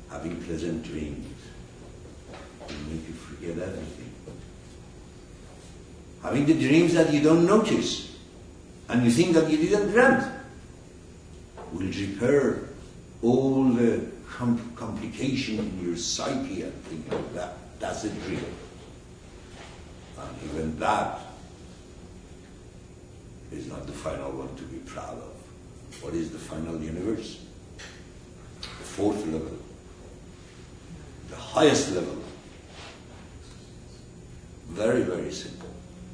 having pleasant dreams will make you forget everything. Having the dreams that you don't notice and you think that you didn't dream will repair all the complication in your psyche and think that that's a dream. And even that is not the final one to be proud of. What is the final universe? The fourth level. The highest level. Very, very simple.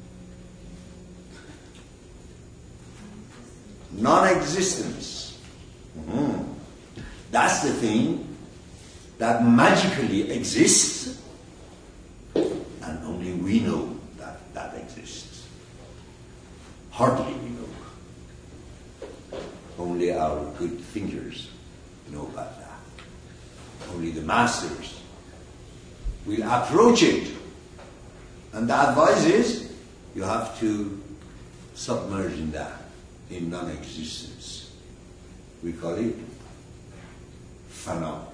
Non-existence. That's the thing that magically exists, and only we know that that exists. Hardly we know. Only our good thinkers know about that. Only the masters will approach it. And the advice is, you have to submerge in that, in non-existence. We call it fana.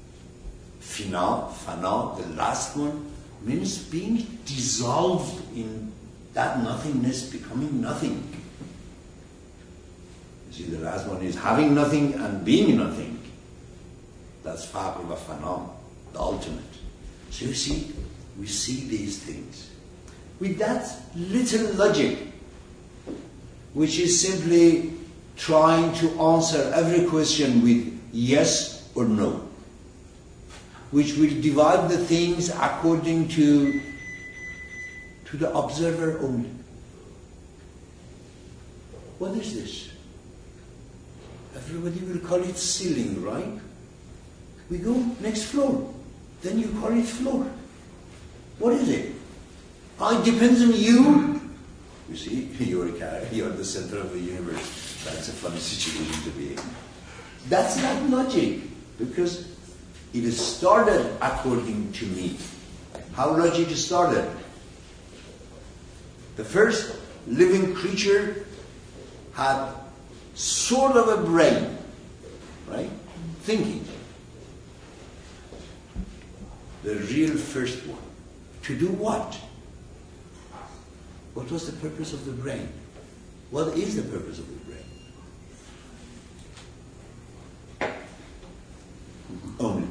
Fana, the last one, means being dissolved in that nothingness, becoming nothing. You see, the last one is having nothing and being nothing. That's faqr wa fana, the ultimate. So you see, we see these things. With that little logic, which is simply trying to answer every question with yes or no, which will divide the things according to the observer only. What is this? Everybody will call it ceiling, right? We go next floor. Then you call it floor. What is it? It depends on you. You see, you're the center of the universe. That's a funny situation to be in. That's not logic, because it started according to me. How logic started? The first living creature had sort of a brain, right? Thinking. The real first one. To do what? What was the purpose of the brain? What is the purpose of the brain? Only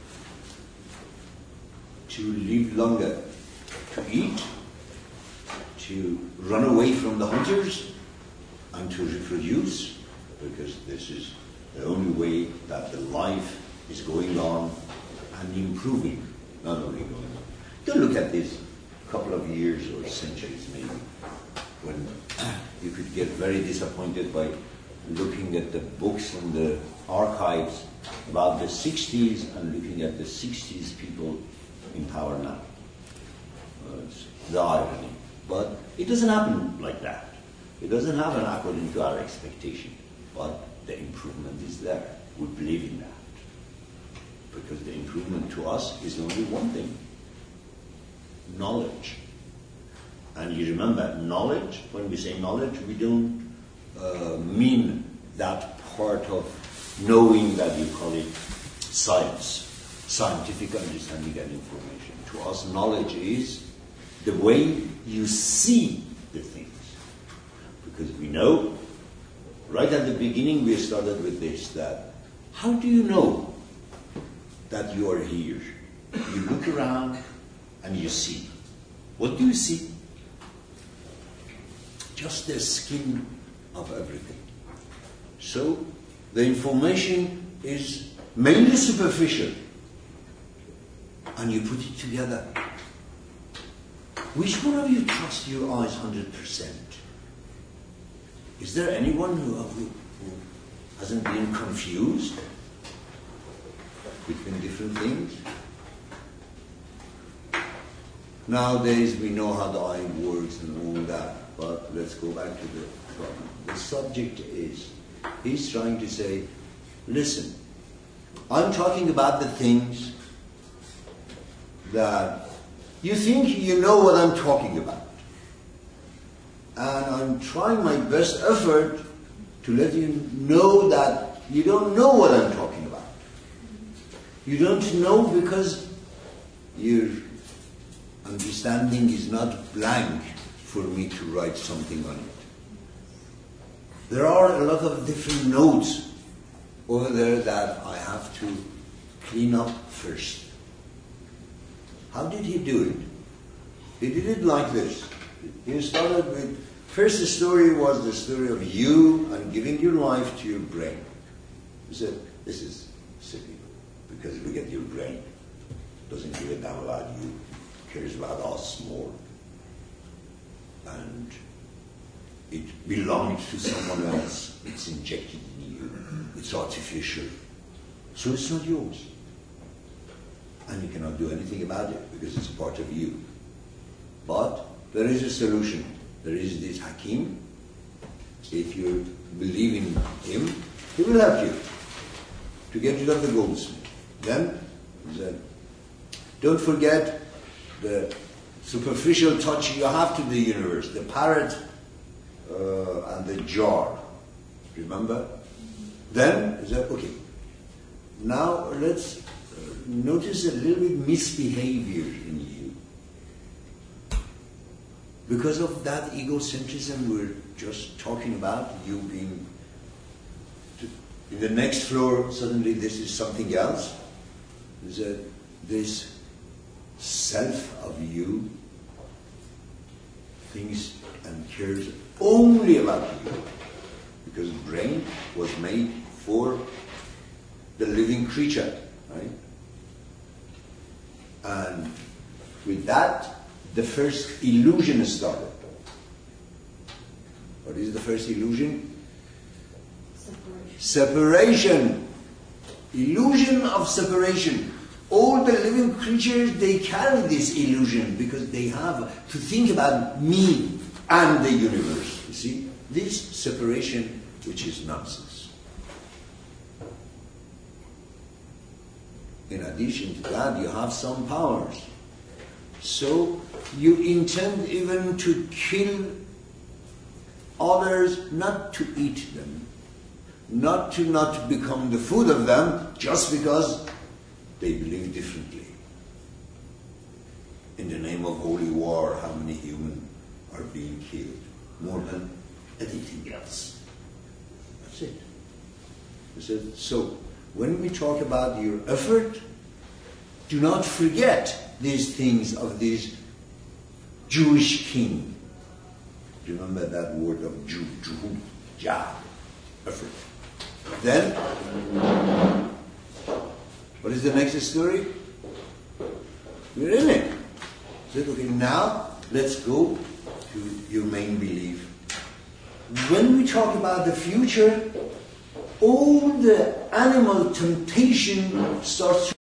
to live longer, to eat, to run away from the hunters, and to reproduce, because this is the only way that the life is going on and improving, not only going on. Don't look at this couple of years or centuries maybe, when you could get very disappointed by looking at the books and the archives about the 60s and looking at the 60s people in power now. It's the irony. But it doesn't happen like that. It doesn't happen according to our expectation. But the improvement is there. We believe in that. Because the improvement to us is only one thing. Knowledge. And you remember, knowledge, when we say knowledge, we don't mean that part of knowing that you call it science, scientific understanding and information. To us, knowledge is the way you see the things. Because we know, right at the beginning we started with this, that how do you know that you are here? You look around and you see. What do you see? Just the skin of everything. So the information is mainly superficial, and you put it together. Which one of you trusts your eyes 100%? Is there anyone who hasn't been confused between different things? Nowadays we know how the eye works and all that, but let's go back to the problem. The subject is, he's trying to say, listen, I'm talking about the things that you think you know what I'm talking about. And I'm trying my best effort to let you know that you don't know what I'm talking about. You don't know because your understanding is not blank for me to write something on it. There are a lot of different notes over there that I have to clean up first. How did he do it? He did it like this. He started with, first story was the story of you and giving your life to your brain. He said, this is silly, because look at your brain. Doesn't give a damn about you, cares about us more. And it belongs to someone else. It's injected in you. It's artificial. So it's not yours. And you cannot do anything about it because it's part of you. But there is a solution. There is this Hakim. If you believe in him, he will help you to get rid of the goldsmith. Then, he said, don't forget the superficial touch you have to the universe, the parrot and the jar. Remember? Then, he said, okay, now let's notice a little bit misbehavior in you. Because of that egocentrism we're just talking about, you being in the next floor, suddenly this is something else. This self of you thinks and cares only about you. Because brain was made for the living creature, right? And with that, the first illusion started. What is the first illusion? Separation. Illusion of separation. All the living creatures, they carry this illusion because they have to think about me and the universe. You see? This separation, which is nonsense. In addition to that, you have some powers. So you intend even to kill others, not to eat them, not to not become the food of them, just because they believe differently. In the name of holy war, how many humans are being killed? More than anything else. That's it. He said, so, when we talk about your effort, do not forget these things of this Jewish king. Remember that word of Jew, Jah, effort. Then, what is the next story? We're in it. So, okay, now let's go to your main belief. When we talk about the future, all the animal temptation starts to